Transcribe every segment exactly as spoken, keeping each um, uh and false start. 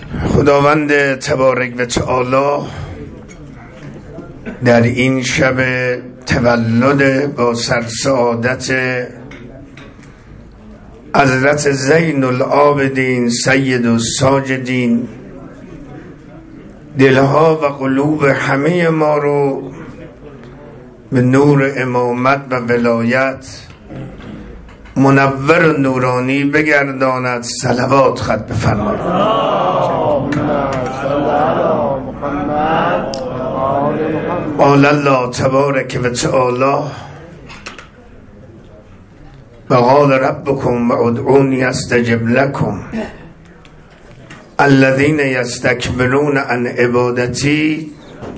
خداوند تبارک و تعالی در این شب تولد با سرسعادت حضرت زین العابدین سید الساجدین دلها و قلوب همه ما رو به نور امامت و ولایت منور و نورانی بگرداند. صلوات خط بفرمایید. قال الله تبارک و تعالی و قال ربکم ادعونی استجب لکم الذین یستکبرون عن عبادتی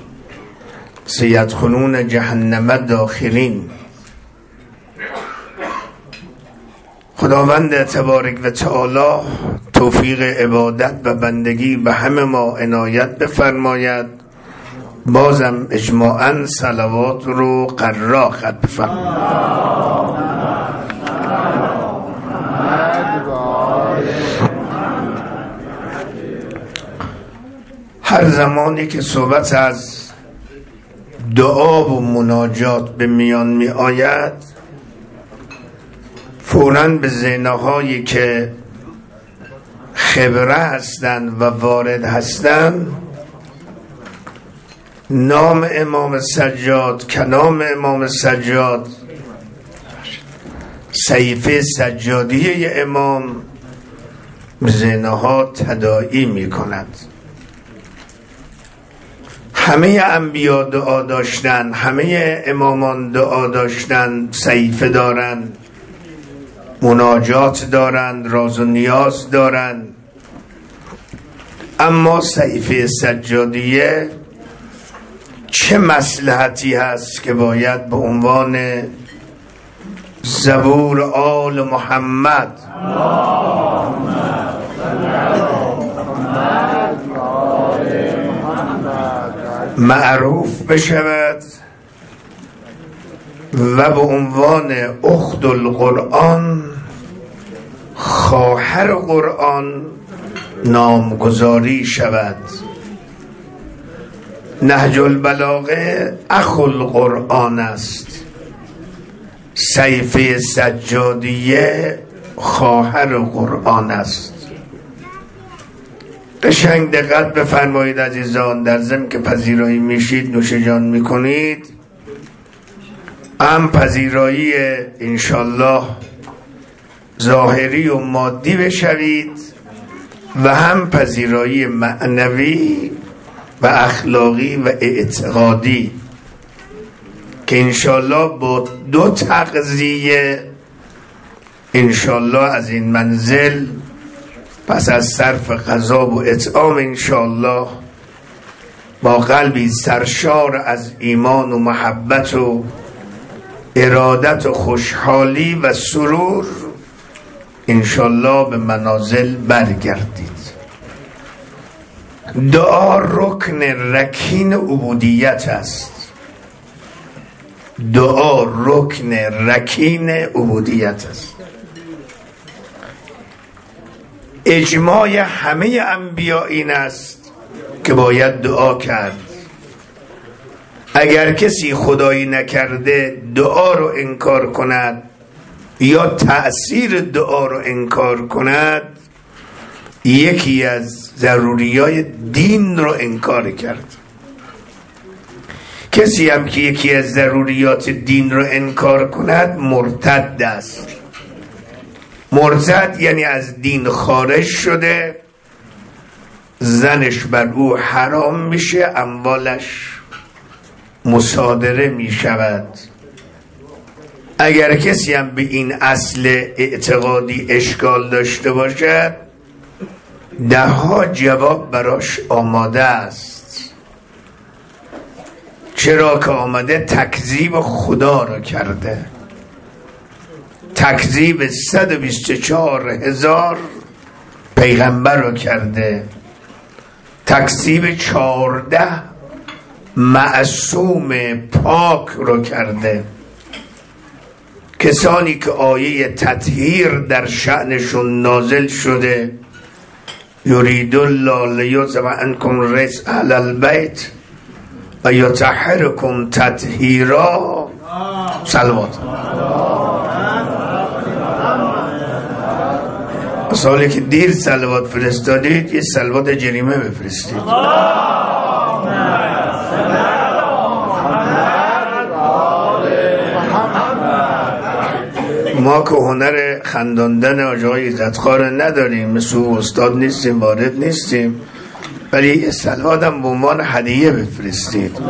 سیدخلون جهنم داخلین. خداوند تبارک و تعالی توفیق عبادت و بندگی به همه ما عنایت بفرماید. بازم اجماعاً صلوات رو قرا خط بفرماید. هر زمانی که صحبت از دعا و مناجات به میان می آید فوراً به ذهنهایی که خبره هستند و وارد هستند نام امام سجاد، کلام امام سجاد، صحیفه سجادیه امام به ذهنها تداعی می کند. همه انبیا دعا داشتن، همه امامان دعا داشتن، صحیفه دارن، مناجات دارن، راز و نیاز دارن. اما صحیفه سجادیه چه مصلحتی هست که باید به عنوان زبور آل محمد معروف بشود و به عنوان اخت القرآن، خواهر قرآن نامگذاری شود؟ نهج البلاغه اخو القرآن است، صحیفه سجادیه خواهر قرآن است. قشنگ دقت بفرمایید عزیزان، در ضمن که پذیرایی میشید نوش جان میکنید، هم پذیرایی انشالله ظاهری و مادی بشوید و هم پذیرایی معنوی و اخلاقی و اعتقادی که انشالله با دو تغذیه انشالله از این منزل پس از صرف غذا و اطعام انشالله با قلبی سرشار از ایمان و محبت و ارادت و خوشحالی و سرور انشالله به منازل برگردید. دعا رکن رکین عبودیت است. دعا رکن رکین عبودیت است. اجماع همه انبیا این است که باید دعا کرد. اگر کسی خدایی نکرده دعا رو انکار کند یا تأثیر دعا رو انکار کند، یکی از ضروریات دین رو انکار کرد. کسی هم که یکی از ضروریات دین رو انکار کند مرتد است. مرتد یعنی از دین خارج شده، زنش بر او حرام میشه، اموالش مصادره میشود. اگر کسی هم به این اصل اعتقادی اشکال داشته باشد ده ها جواب براش آماده است. چرا که آمده تکذیب خدا را کرده، تکذیب صد و بیست و چهار هزار پیغمبر را کرده، تکذیب چهارده معصوم پاک را کرده. کسانی که آیه تطهیر در شأنشون نازل شده یرید الله لیذهب عنکم الرجس اهل البیت و یطهرکم تطهیرا. صلوات. سالی که دیر صلوات فرستادید یه صلوات جریمه بفرستید. ما که هنر خنداندن آجای عزتخوار نداریم، مثل استاد نیستیم، وارد نیستیم، ولی یه صلوات هم به عنوان هدیه بفرستید.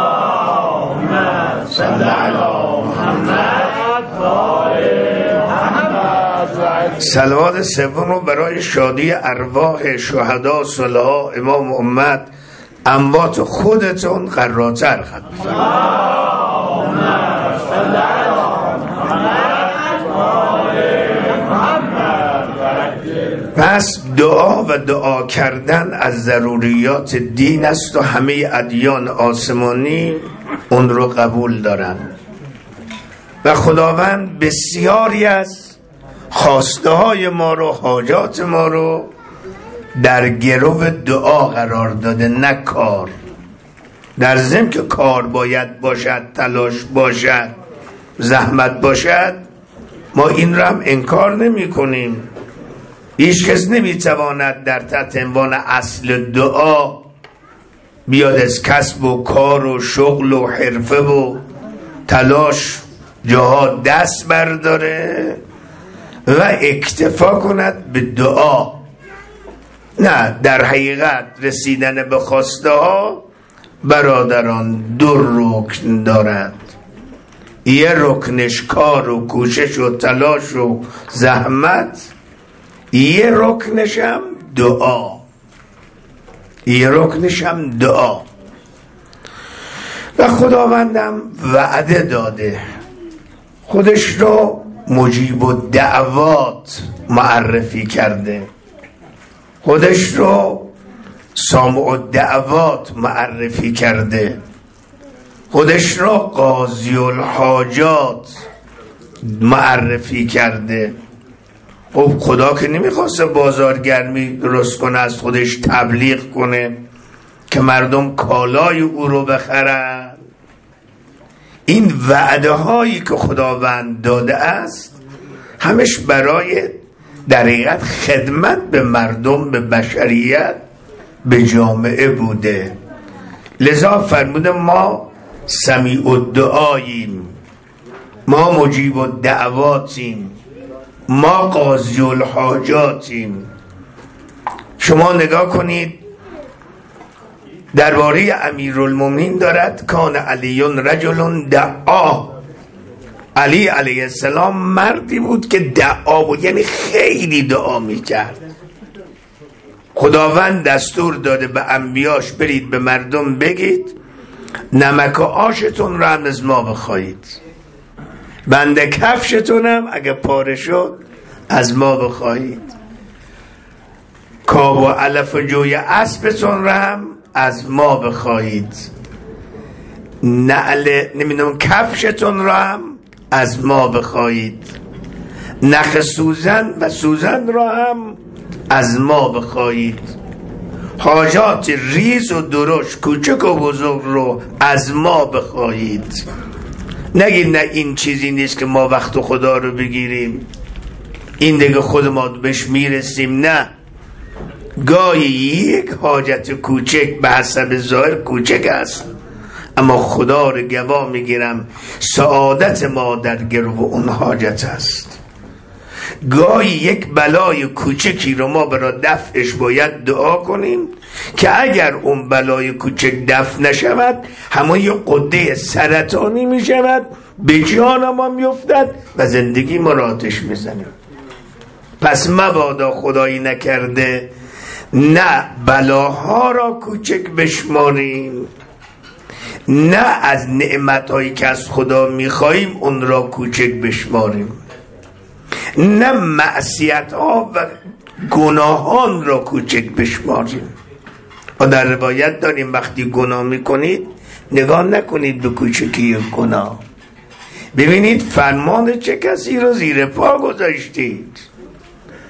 صلوات سوم رو برای شادی ارواح شهدا، صلحا، امام امت، اموات خودتون قراتر خط. پس دعا و دعا کردن از ضروریات دین است و همه ادیان آسمانی اون رو قبول دارن و خداوند بسیاری از خواسته های ما رو، حاجات ما رو در گرو دعا قرار داده، نه کار. در ضمن که کار باید باشد، تلاش باشد، زحمت باشد، ما این رو هم انکار نمی کنیم. هیچ کس نمی تواند در تحت عنوان اصل دعا بیاد از کسب و کار و شغل و حرفه و تلاش جاها دست برداره و اکتفا کند به دعا. نه، در حقیقت رسیدن به خواسته ها برادران دو رکن دارد. یه رکنش کار و کوشش و تلاش و زحمت، یه رکنش هم دعا. یه رکنش هم دعا. و خداوندم وعده داده، خودش رو مجیب الدعوات معرفی کرده، خودش رو سامع الدعوات معرفی کرده، خودش رو قاضی الحاجات معرفی کرده. خب خدا که نمیخواسته بازارگرمی درست کنه، از خودش تبلیغ کنه که مردم کالای او رو بخرن. این وعده هایی که خداوند داده است همش برای در حقیقت خدمت به مردم، به بشریت، به جامعه بوده. لذا فرموده ما سمیع الدعاییم، ما مجیب الدعواتیم، ما قاضی الحاجاتیم. شما نگاه کنید درباره امیرالمومنین دارد کان علی رجل دعا. علی علیه السلام مردی بود که دعا بود، یعنی خیلی دعا میکرد. خداوند دستور داده به انبیاش برید به مردم بگید نمک و آشتون رو هم از ما بخواهید، بنده کفشتونم اگه پاره شد از ما بخواهید، کاب و علف و جوی اسبتون رو هم از ما بخواهید، نعل نمیدونم کفشتون رو هم از ما بخواهید، نخ سوزن و سوزن رو هم از ما بخواهید، حاجات ریز و درشت کوچک و بزرگ رو از ما بخواهید. نگید نه این چیزی نیست که ما وقت خدا رو بگیریم، این دیگه خود ما بهش میرسیم. نه، گاهی یک حاجت کوچک به حسب ظاهر کوچک است، اما خدا رو گواه میگیرم سعادت ما در گرو اون حاجت است. گاهی یک بلای کوچکی رو ما برای دفعش باید دعا کنیم که اگر اون بلای کوچک دفع نشود همون یه قده سرطانی میشود، به جان ما میفتد و زندگی ما را آتش میزنه. پس مبادا خدایی نکرده نه بلاها را کوچک بشماریم، نه از نعمتهایی که از خدا میخواییم اون را کوچک بشماریم، نه معصیت ها و گناهان را کوچک بشماریم. و در روایت داریم وقتی گناه میکنید نگاه نکنید به کوچکی گناه، ببینید فرمان چه کسی رو زیر پا گذاشتید.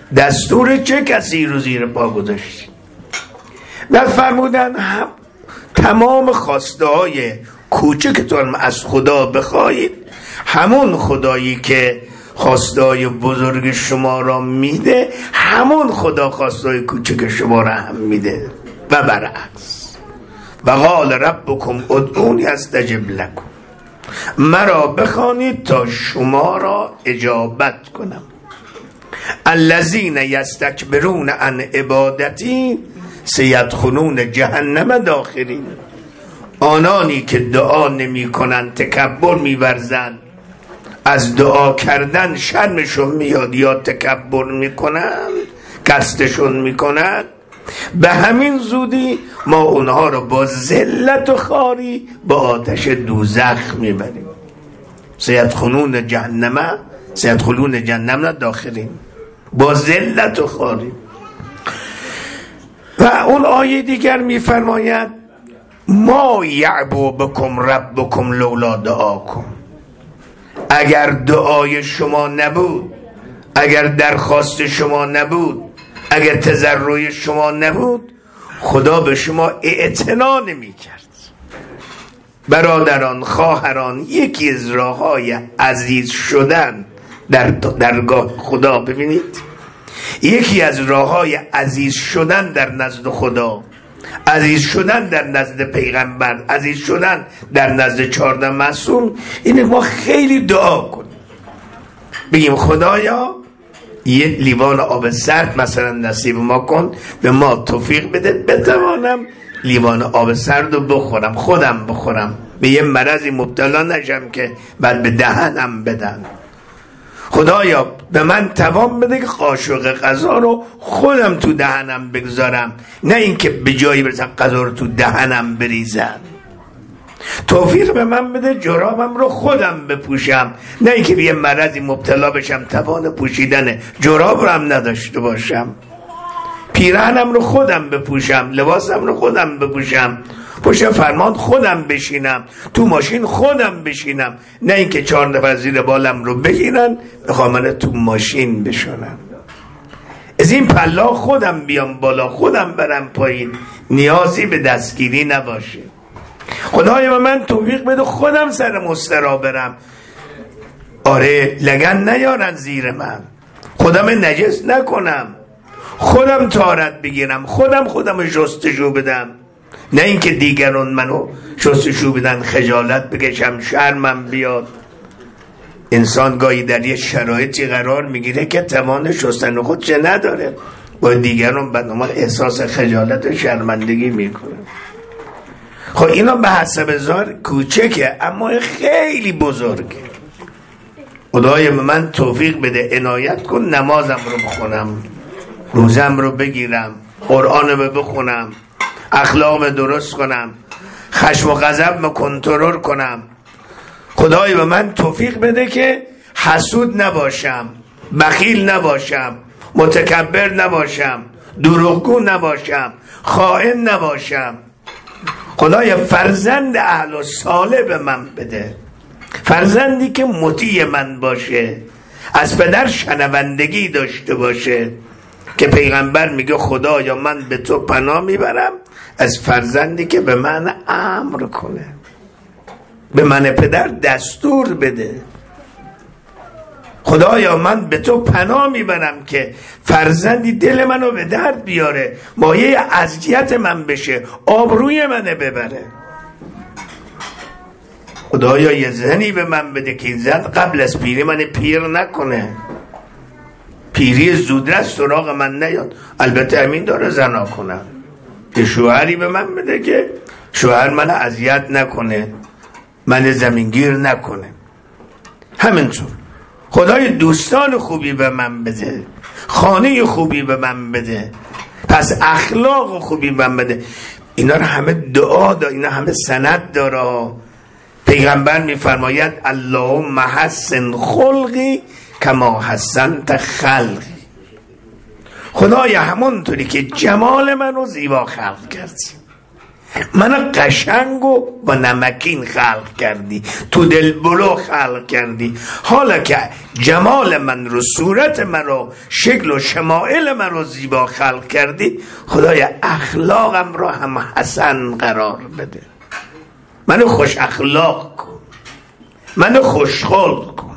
دستور چه کسی رو زیر پا گذاشتی؟ و فرمودن هم تمام خواسته های کوچکتون از خدا بخواهید، همون خدایی که خواسته های بزرگ شما را میده همون خدا خواسته های کوچک شما را هم میده و برعکس. و قال ربکم ادعونی استجب لکم، مرا بخوانید تا شما را اجابت کنم. الذین یستکبرون عن عبادتی سیدخلون جهنم داخرین، آنانی که دعا نمی کنند تکبر می ورزند، از دعا کردن شرمشون میاد یا تکبر می کنند، کستشون می کنند، به همین زودی ما اونها رو با ذلت و خواری با آتش دوزخ می بریم. سیدخلون جهنم سیدخلون جهنم داخلین، با ذلت و خواری. و اون آیه دیگر می فرماید ما یعبو بکم ربکم لولا دعاکم، اگر دعای شما نبود، اگر درخواست شما نبود، اگر تضرع شما نبود، خدا به شما اعتنا نمی کرد. برادران، خواهران، یکی از راه‌های عزیز شدن در درگاه خدا، ببینید یکی از راه‌های عزیز شدن در نزد خدا، عزیز شدن در نزد پیغمبر، عزیز شدن در نزد چهارده معصوم، اینه ما خیلی دعا کنیم، بگیم خدایا یه لیوان آب سرد مثلا نصیب ما کن، به ما توفیق بده بتوانم لیوان آب سرد رو بخورم، خودم بخورم، به یه مرضی مبتلا نشم که بعد به دهنم بدن. خدایا به من توان بده که قاشق غذا رو خودم تو دهنم بگذارم، نه اینکه به جایی برسم غذا رو تو دهنم بریزن. توفیق به من بده جرابم رو خودم بپوشم، نه اینکه به یه مرضی مبتلا بشم توان پوشیدن جراب رو هم نداشته باشم. پیراهنم رو خودم بپوشم، لباسم رو خودم بپوشم، پشت فرمان خودم بشینم، تو ماشین خودم بشینم، نه اینکه چهار نفر زیر بالم رو بگیرن بخوام من تو ماشین بشونم. از این پلا خودم بیام بالا، خودم برم پایین، نیازی به دستگیری نباشه. خدای به من توفیق بده خودم سر مسترا برم، آره لگن نیارن زیر من، خودم نجس نکنم، خودم طهارت بگیرم، خودم خودم شستشو بدم، نه اینکه دیگران منو شستشو بدن خجالت بکشم شرمم بیاد. انسان گاهی در یه شرایطی قرار میگیره که توان شستن خودش نداره، با دیگران بدنامال احساس خجالت و شرمندگی میکنه. خب اینا به حسب ظاهر کوچکه اما خیلی بزرگه. خدای من توفیق بده عنایت کن نمازم رو بخونم، روزم رو بگیرم، قرآن رو بخونم، اخلاقم درست کنم، خشم و غضب رو کنترل کنم. خدای به من توفیق بده که حسود نباشم، بخیل نباشم، متکبر نباشم، دروغگو نباشم، خائن نباشم. خدای فرزند اهل و صالح به من بده، فرزندی که مطیع من باشه، از پدر شنوندگی داشته باشه، که پیغمبر میگه خدایا من به تو پناه میبرم از فرزندی که به من امر کنه، به من پدر دستور بده. خدایا من به تو پناه میبرم که فرزندی دل منو به درد بیاره، مایه اذیت من بشه، آبروی منو ببره. خدایا یه زنی به من بده که زن قبل از پیری من پیر نکنه، پیری زودرس سراغ من نیاد. البته همین داره زنا کنم. یه شوهری به من بده که شوهر من اذیت نکنه، من زمینگیر نکنه. همینطور خدای دوستان خوبی به من بده، خانه خوبی به من بده، پس اخلاق خوبی به من بده. اینا رو همه دعا داره، اینا همه سند داره. پیغمبر میفرماید اللهم حسن خلقی کما حسنت خلقی. خدای همونطوری که جمال منو زیبا خلق کردی، من قشنگ و با نمکین خلق کردی، تو دل بلو خلق کردی. حالا که جمال من رو، صورت من رو، شکل و شمائل من رو زیبا خلق کردی، خدای اخلاقم رو هم حسن قرار بده. منو خوش اخلاق کن، منو خوشخلق کن.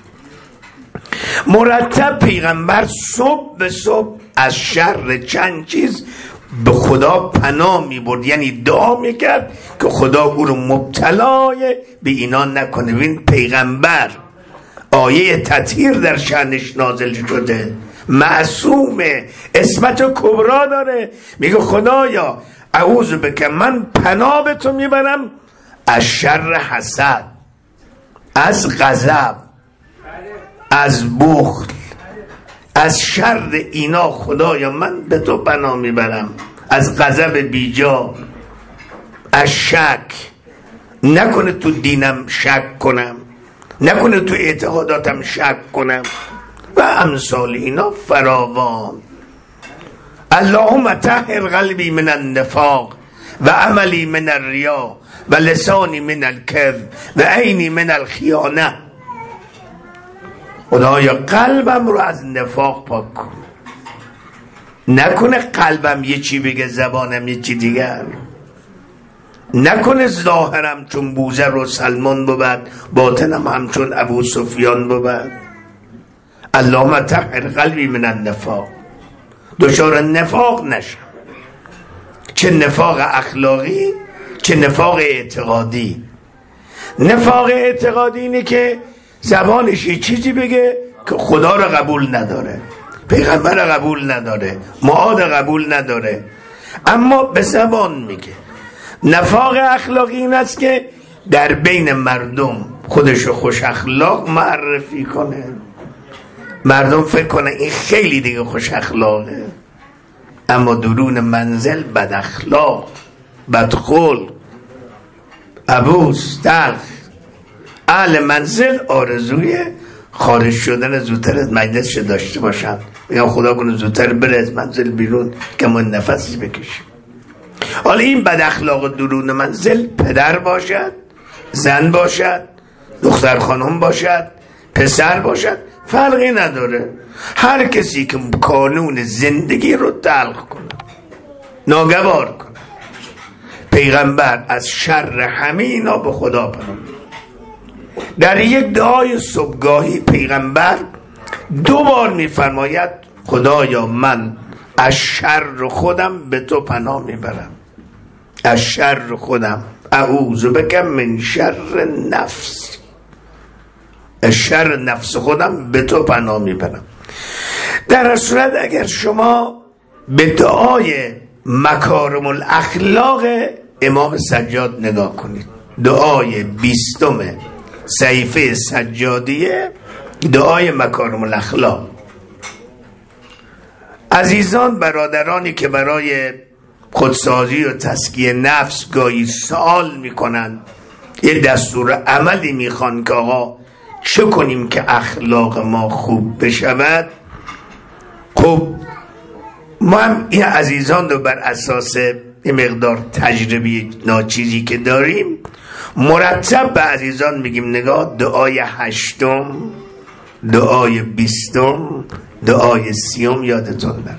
مرتب پیغمبر صبح به صبح از شر چند چیز به خدا پناه می برد، یعنی دعا می کرد که خدا او رو مبتلای به اینا نکنه. ببین پیغمبر آیه تطهیر در شأنش نازل شده، معصومه، عصمت کبرا داره، میگه خدایا اعوذ بک، من پناه به تو میبرم از شر حسد، از غضب، از بخل، از شر اینا خدایا من به تو پناه میبرم، از غضب بیجا، از شک، نکنه تو دینم شک کنم، نکنه تو اعتقاداتم شک کنم و امثال اینا فراوان. اللهم طهر قلبی من النفاق و عملی من الریا و لسانی من الکذب و عینی من الخیانه. خدایا قلبم رو از نفاق پاک کن، نکنه قلبم یه چی بگه زبانم یه چی دیگر، نکنه ظاهرم چون بوذر و سلمان بود باطنم همچون ابو سفیان بود. اللهم طهر قلبی من النفاق، دچار نفاق نشم، چه نفاق اخلاقی چه نفاق اعتقادی. نفاق اعتقادی اینه که زبانش یه چیزی بگه که خدا رو قبول نداره، پیغمبر رو قبول نداره، معاد قبول نداره، اما به زبان میگه. نفاق اخلاقی این است که در بین مردم خودشو خوش اخلاق معرفی کنه، مردم فکر کنه این خیلی دیگه خوش اخلاقه، اما درون منزل بد اخلاق، بدخلق، عبوس، تلخ. اهل منزل آرزوی خارج شدن زودتر از مجلسش داشته باشن، میگم خدا کنه زودتر بره از منزل بیرون که ما نفسی بکشیم. حالا این بد اخلاق درون منزل پدر باشد، زن باشد، دختر خانم باشد، پسر باشد، فرقی نداره. هر کسی که قانون زندگی رو تلخ کنه، ناگوار کنه، پیغمبر از شر همه اینا به خدا پناه. در یک دعای صبحگاهی پیغمبر دو بار میفرماید خدایا من از شر خودم به تو پناه میبرم، از شر خودم، اعوذ بک من شر نفس، از شر نفس خودم به تو پناه میبرم. در صورت اگر شما به دعای مکارم الاخلاق امام سجاد نگاه کنید، دعای بیستم صحیفه سجادیه، دعای مکارم الاخلاق. عزیزان برادرانی که برای خودسازی و تزکیه نفس گاهی سوال میکنن، یه دستور عملی میخوان که آقا چه کنیم که اخلاق ما خوب بشود، خب ما هم این عزیزان رو بر اساس این مقدار تجربی ناچیزی که داریم مرتب به عزیزان میگیم نگاه، دعای هشتم، دعای بیستم، دعای سیوم یادتون نره.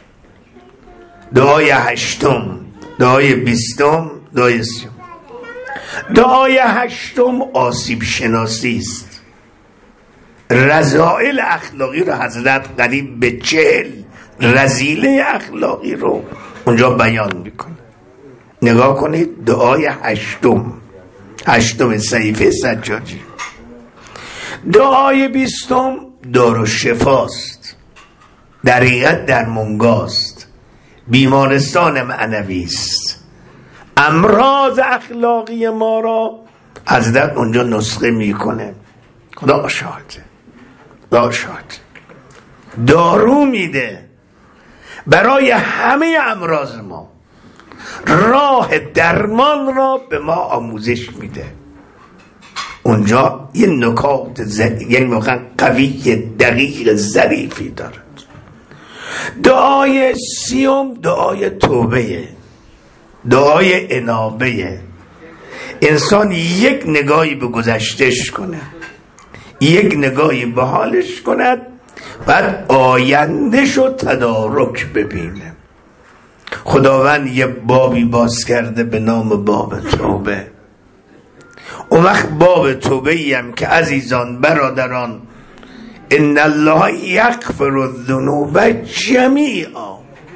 دعای هشتم، دعای بیستم، دعای سیوم. دعای هشتم آسیب شناسی است. رذائل اخلاقی رو حضرت قریب به چهل رذیله اخلاقی رو اونجا بیان میکنه. نگاه کنید دعای هشتم، هشتم صحیفه سجادی. دعای بیستم دار و شفاست، دریغت در منگاست، بیمارستان معنوی است. امراض اخلاقی ما را حضرت اونجا نسخه میکنه. خدا شاهده، خدا شاهده، دارو میده برای همه امراض ما، راه درمان را به ما آموزش میده. اونجا یه نکات ز... یعنی واقعا قوی دقیق ظریفی دارد. دعای سیوم دعای توبه. دعای انابه. انسان یک نگاهی به گذشتهش کنه، یک نگاهی به حالش کند، بعد آیندهش رو تدارک ببینه. خداوند یه بابی باز کرده به نام باب توبه. اون وقت باب توبه ای هم که عزیزان برادران، ان الله یغفر الذنوب جمیعا،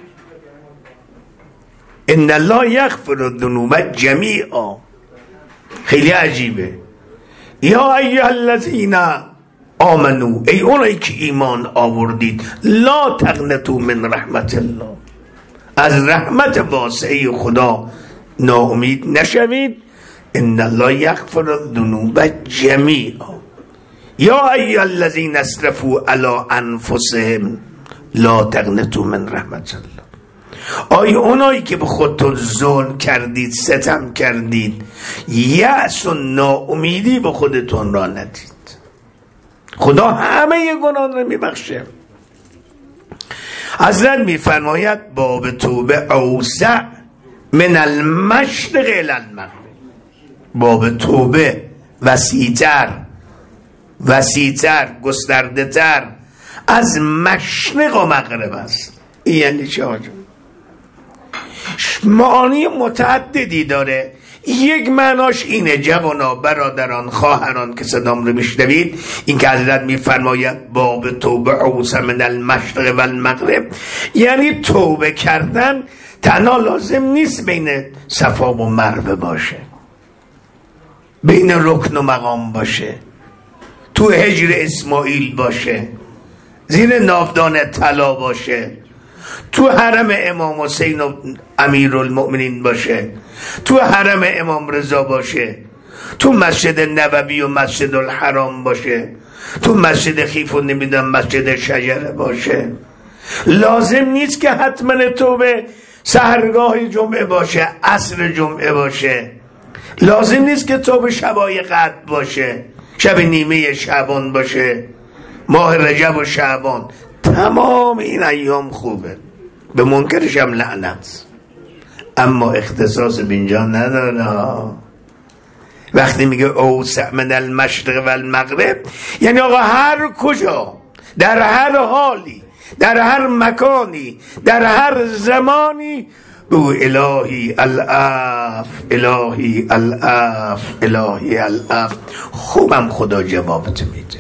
ان الله یغفر الذنوب جمیعا. خیلی عجیبه. یا ایها الذین آمنو، ای اونایی که ایمان آوردید، لا تقنطوا من رحمت الله، از رحمت واسعه خدا ناامید نشوید. ان الله یغفر الذنوب جمیعا. یا ایها الذین اسرفوا علی انفسهم لا تقنطوا من رحمت الله. آیا اونایی که به خودتون ظلم کردید، ستم کردید، یأس و ناامیدی به خودتون را ندید. خدا همه گناه را میبخشه. حضرت میفرماید باب توبه اوسع من المشرق الی المغرب. باب توبه وسیع‌تر وسیع‌تر گسترده‌تر از مشرق و مغرب است. این یعنی چه آجا؟ معانی متعددی داره. یک معناش اینه جوانا، برادران، خواهران که صدام رو میشنوید، این که حضرت میفرماید باب توبه اوسع من المشرق و المغرب، یعنی توبه کردن تنها لازم نیست بین صفا و مروه باشه، بین رکن و مقام باشه، تو حجر اسماعیل باشه، زیر ناودان طلا باشه، تو حرم امام حسین و امیرالمؤمنین باشه، تو حرم امام رضا باشه، تو مسجد نبوی و مسجد الحرام باشه، تو مسجد خیف و نمیدونم مسجد شجره باشه. لازم نیست که حتما توبه سحرگاه جمعه باشه، عصر جمعه باشه. لازم نیست که توبه شبای قدر باشه، شب نیمه شعبان باشه، ماه رجب و شعبان. تمام این ایام خوبه، به منکرش هم لعنت، اما اختصاص به اینجا نداره. وقتی میگه اوسع من المشرق و المغرب، یعنی آقا هر کجا، در هر حالی، در هر مکانی، در هر زمانی بگو الهی الاف، الهی الاف، الهی الاف. خوبم خدا جوابت میده،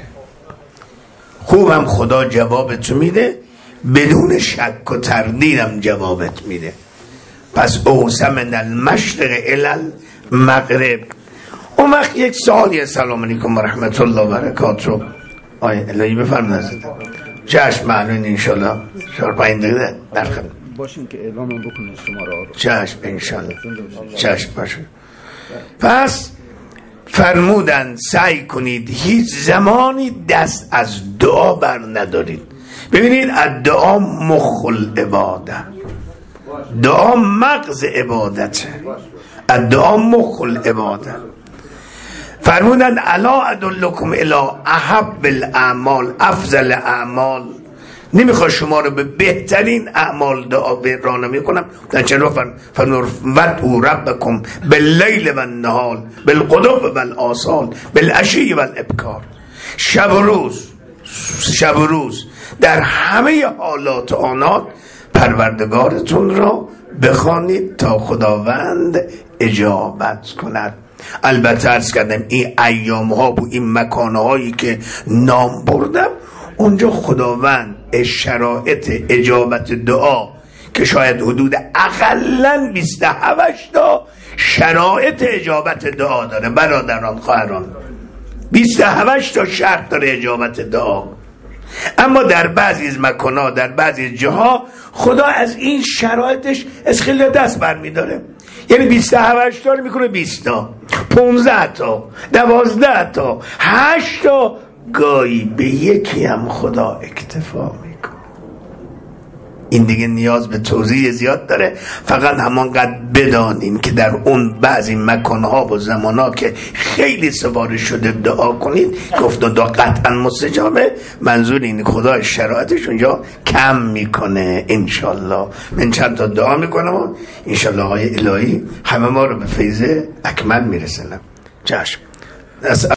خوبم خدا جوابت میده، بدون شک و تردیدم جوابت میده. پس اوسع من المشرق الی المغرب. اون وقت یک سوالی، سلام علیکم و رحمت الله و برکاته. آیه الهی بفرمایید. چشم معنون انشالله چهار پنج دقیقه در خدمت باشین که اعلام بکنید شما را. چشم انشالله، چشم باشین. پس فرمودن سعی کنید هیچ زمانی دست از دعا بر ندارید. ببینید الدعا مخ العباده، دعا مغز عبادته، الدعا مخ العباده. فرمودن الا ادلکم الی احب الاعمال، افضل اعمال. نمیخواد شما رو به بهترین اعمال دعا راهنمایی کنم؟ چرا فرمود ودعوا ربکم باللیل و النهار بالغدو و الآصال بالعشی و الابکار. شب و روز، شب و روز در همه حالات و آنات پروردگارتون را بخوانید تا خداوند اجابت کند. البته عرض کردم این ایام ها و این مکان هایی که نام بردم، اونجا خداوند شرایط اجابت دعا که شاید حدود اقلن بیست و هفت تا شرایط اجابت دعا داره. برادران خواهران، بیست و هفت تا شرط داره اجابت دعا. اما در بعضی از مکان‌ها، در بعضی جاها خدا از این شرایطش از خیلی دست برمی‌داره. یعنی بیست و هفت تا رو میکنه بیست تا، پانزده تا، دوازده تا، هشت تا، گاهی به یکی هم خدا اکتفا میکنه. این دیگه نیاز به توضیح زیاد داره. فقط همانقدر بدانین که در اون بعضی مکانها و زمانها که خیلی سفارش شده دعا کنید، گفت دعا قطعا مستجابه. منظور این خدا شرایطش اونجا کم میکنه انشالله. من چند تا دعا میکنم و انشالله های الهی همه ما رو به فیض اکمل میرسنم. چشم.